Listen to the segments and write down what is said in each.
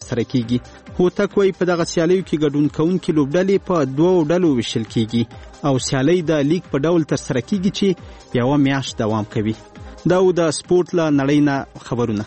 ترسره کیږي. هوتک وایي په دغه سیالیو کې ګډون کوونکي لوبډلې په 2 ډلو ویشل کیږي او سیالۍ د لیګ په ډول ترسره کیږي چې 1 میاشت دوام کوي. دا د سپورت له نړۍ نه خبرونه.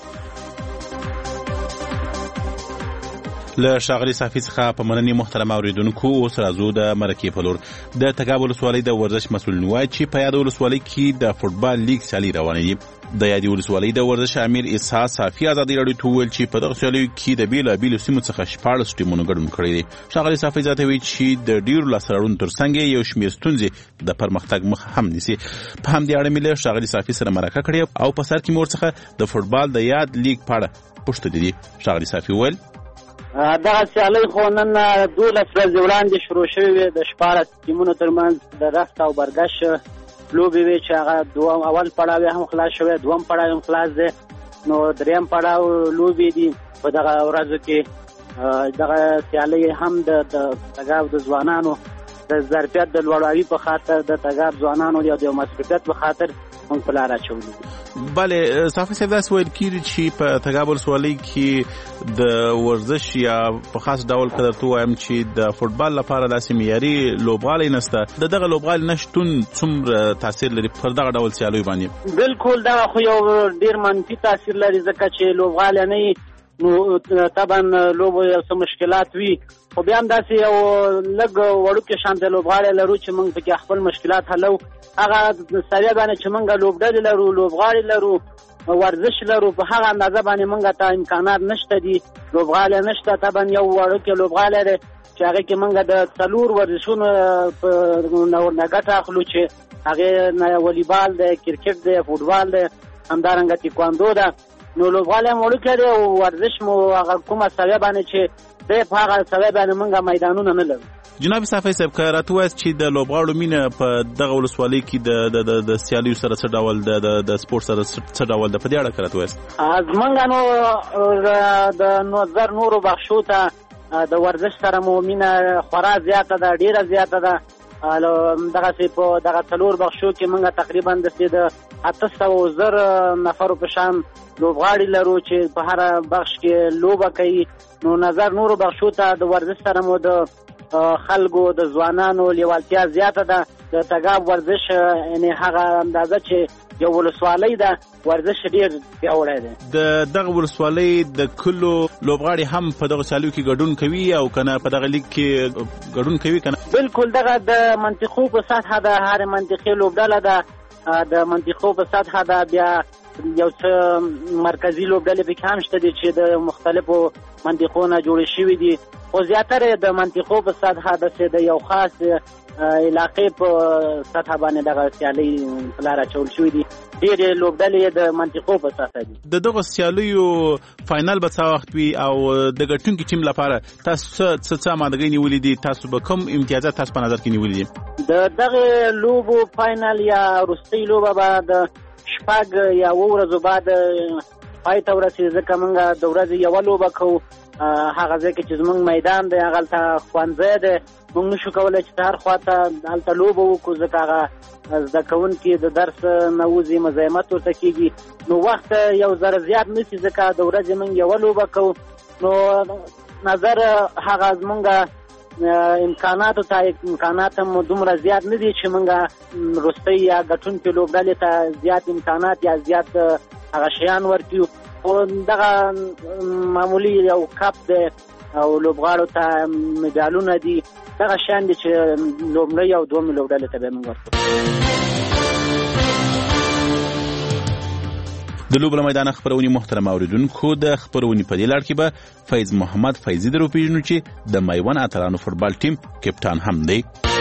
له ښاغلي صافي څخه په مننې محترم اوریدونکو. اوس راځو د مرکې په لور. د تګاب ولسوالۍ د ورزش مسؤلین وایي چې په یاد ولسوالۍ کې د فوټبال لیګ سیالۍ روانې دي. د یادې ولسوالۍ د ورزش امیر اسحاق صافي ازادي راډیو ته وویل چې په دغه سیالیو کې د بېلابېلو سیمو څخه 14 ټیمونو ګډون کړی دی. ښاغلي صافي زیاتوي چې د ډېرو لاسته راوړنو ترڅنګ یو شمېر ستونزې د پرمختګ مخه هم نیسي. په همدې اړه مې له ښاغلي صافي سره مرکه کړې او په سر کې مې ورڅخه د فوټبال د یاد لیګ په اړه پوښتنې دي. ښاغلي صافي وویل دغه سیالۍ خو نن 12 ورځې وړاندې شروع شوې وې. د 14 ټیمونو ترمنځ د رفت او برګش لوبې وې چې هغه اول پړاو هم خلاص شوی، دوم پړاو هم خلاص دی، نو دریم پړاو لوبې دي. په دغه ورځو کې دغه سیالۍ هم د تګاب د ځوانانو د ظرفیت د لوړاوي په خاطر د تګاب ځوانانو د مصروفیت په خاطر موږ په لاره اچولي. بله صافي صاحب داسې ویل کېږي چې په تګاب ولسوالۍ کې د ورزش یا په خاص ډول که درته ووایم چې د فوټبال لپاره داسې معیاري لوبغالی نشته. د دغه لوبغالي نشتون څومره تاثیر لري پر دغه ډول سیالیو باندې؟ بالکل دغه خو یو ډېر منفي تاثیر لري ځکه چې لوبغالی نه وي نو طبعا لوبو یو څه مشکلات وي، خو بیا هم داسې یو لږ وړوکې شانته لوبغاړی لرو چې موږ پکې خپل مشکلات حلو. هغه سویه باندې چې موږ لوبډلې لرو، لوبغاړي لرو، ورزش لرو، په هغه اندازه باندې موږ ته امکانات نشته دي، لوبغاړي نشته. طبعا یو وړوکی لوبغاړی دی چې هغې کې موږ د 4 ورزشونو نه ګټه اخلو چې هغې والیبال دی، کرکټ دی، فوټبال دی، همدارنګه تیکواندو ده. نو لوبغالی هم وړوکی دی او ورزش مو هغه کومه سویه باندې چې دی په هغه سویه باندې موږ میدانونه نه لرو. جناب صافي صاحب که راته ووایاست چې د لوبغاړو مینه په دغه ولسوالۍ کې د سیالیو سره څه ډول د سپورت سره څه ډول ده، په دې اړه که راته ووایاست. زموږ نو د نظر نورو بخشو ته د ورزش سره مو مینه خورا زیاته ده، ډېره زیاته ده. دغسې په دغه 4 بخشو کې موږ تقریبا د 800,000 نفرو په شان لوبغاړي لرو چې په هر بخش کې لوبه کوي. نو نظر نورو بخشو ته د ورزش سره مو د خلکو د ځوانانو لیوالتیا زیاته ده. د تګاب ورزش یعنی هغه اندازه چې یو ولسوالۍ ده، ورزش ډېر پیاوړی دی. د دغه ولسوالۍ د کلو لوبغاړي هم په دغه سیالیو کې ګډون کوي او که نه په دغه لیګ کې ګډون کوي که نه؟ بالکل دغه د منطقو په سطحه ده، هر منطقې لوبډله ده د منطقو په سطحه ده. بیا یو څه مرکزي لوبډلې پکې هم شته دي چې د مختلفو منطقو نه جوړې شوي دي، خو زیاتره د منطقو په سطحه داسې د یو خاص علاقې په سطحه باندې دغه سیالۍ په لاره اچول شوي دي. ډېرې لوبډلې د منطقو په سطحه دي. د دغه سیالیو فاینل به څه وخت وي او د ګټونکي ټیم لپاره تاسو څه امادګۍ نیولې دي؟ تاسو به کوم امتیازات تاسو په نظر کې نیولې دي؟ د دغه لوبو فاینل یا وروستۍ لوبه به د 6 یا 7 ورځو بعد پای ته ورسېږي، ځکه موږ د ورځې یوه لوبه کوو. هغه ځای کې چې زموږ میدان دی هغلته ښوونځی دی، موږ نشو کولی چې هر خوا ته هلته لوبه وکړو ځکه هغه زده کوونکي د درس نه وځي، مزاحمت ورته کېږي. نو وخت یو ذره زیات نیسي ځکه د ورځې موږ یوه لوبه کوو. نو نظر هغه زموږ امکاناتو ته امکانات هم دومره زیات نه دي چې موږ وروستۍ یا ګټونکې لوبډلې ته زیات امکانات یا زیات هغه شیان ورکړو. خو دغه معمولي یو کپ دی او لوبغاړو ته مډالونه دي، دغه شیان دي چې لومړۍ او دومې لوبډلې ته به موږ ورکړو. د لوبو له میدانه خپرونې محترم اوریدونکو، د خپرونې په دې لړ کې به فیض محمد فیضي در وپېژنو چې د میوند اتلانو فوټبال ټیم کپټان هم دی.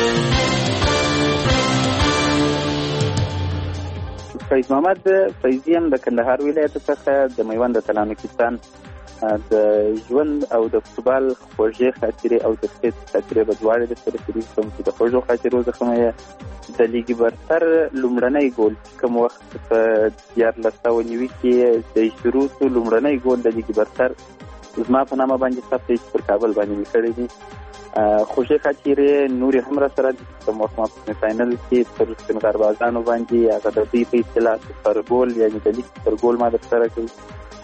فیض محمد فیضي هم د کندهار ولایت څخه د میوند اتلانو کپټان د ژوند او د فوټبال خوږې خاطرې او د سپیس خاطرې به دواړې درسره شریک کړم چې د خوږو خاطرو څخه مې د لیګ برتر لومړنی ګول کوم وخت په 1990 کې د شروطو لومړنی ګول د لیګ برتر زما په نامه باندې ثبت چې پر کابل باندې مې کړی دي. خوږې خاطرې نورې هم را سره دي. کوم وخت ما په فاینل کې پر سپینغربازانو باندې هغه د دوی په اصطلاح سپر ګول یعنې د لیګ سپر ګول ما درسره کړی.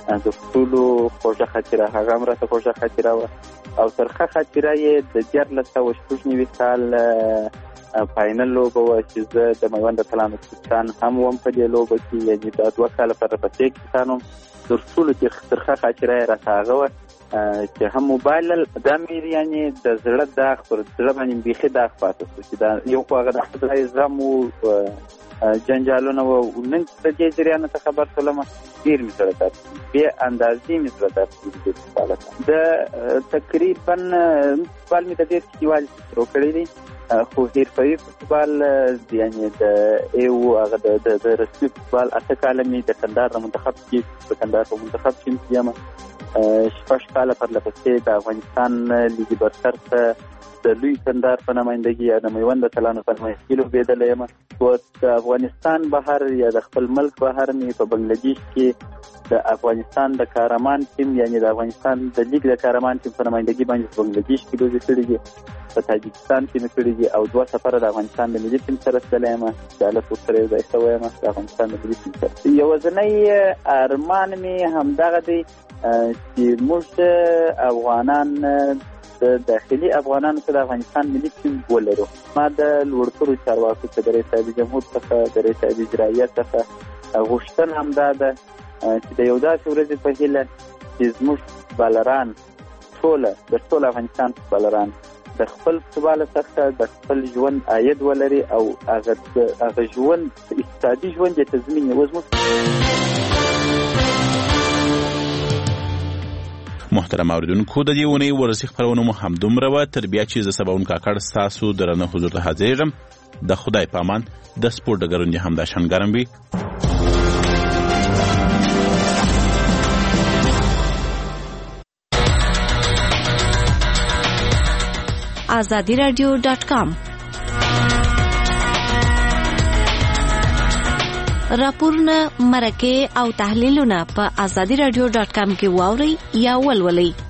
د ټولو خوږه خاطره هغه هم راته خوږه خاطره وه او ترخه خاطره یې د 1996 کال فاینل لوبه وه چې زه د میوند تلامکستان هم وم په دې لوبه کې، یعنې دا 2 کاله پر پسې کسان وم. تر ټولو ترخه خاطره یې راته هغه وه چې هم موبایل دا مې یعنې د زړه داغ پر زړه باندې بیخي داغ پاتې شو چې دا یو خو هغه د خدای زغم و جنجالونه و نن د دې جریان څخه خبر شولم ډېر مې سره درد بې اندازې مې سره درد د تقریبا فوټبال مې د ډېر کلیوالي شروع کړی دی خو حرفوي فوټبال یعنې د هغه د رسمي فوټبال 8 کاله مې د کندهار د منتخب کې د کندهار په منتخب کې یم 6 کاله پر لپسې د افغانستان لیګ برتر ته د لوی کندهار په نمایندګي یا د میوند تلانو په نمایندګي لوبېدلی یم. د افغانستان بهر یا د خپل ملک بهر مې په بنګلادیش کې د افغانستان د کارمان ټیم یعنې د افغانستان د لیګ د کارمان ټیم په نمایندګي باندې په بنګلادیش کې لوبې کړې دي، په تاجکستان کې مې کړې دي او 2 سفره د افغانستان د ملي ټیم سره تللی یم چې هلته ورسره یو ځای شوی یم د افغانستان د ملي ټیم سره. یوازینی ارمان مې همدغه دی چې موږ افغانان د داخلي افغانانو څخه د افغانستان ملي ټیم ولرو. ما د لوړترو چارواکو څخه د رئیس صاحب جمهور څخه د رئیس صاحب اجرائیه څخه غوښتنه همدا ده چې د یو داسې ورځې په هیله چې زموږ فوټبالران د ټول افغانستان فوټبالران د خپل فوټبال څخه د خپل ژوند عاید ولري او هغه ژوند اقتصادي ژوند یې تضمین یې وزموږ. محترم اوریدونکو د دې اونۍ ورزشي خپرونه مو همدومره وه. تر بیا چې زه سباون کاکړ ستاسو درنه حضور ته حاضرېږم. د خدای په امان. د سپورټ ډګرونه دې همداشان ګرم وي. azadiradio.com راپورونه، مرکې او تحلیلونه په azadiradio.com کې واورئ یا ولولئ.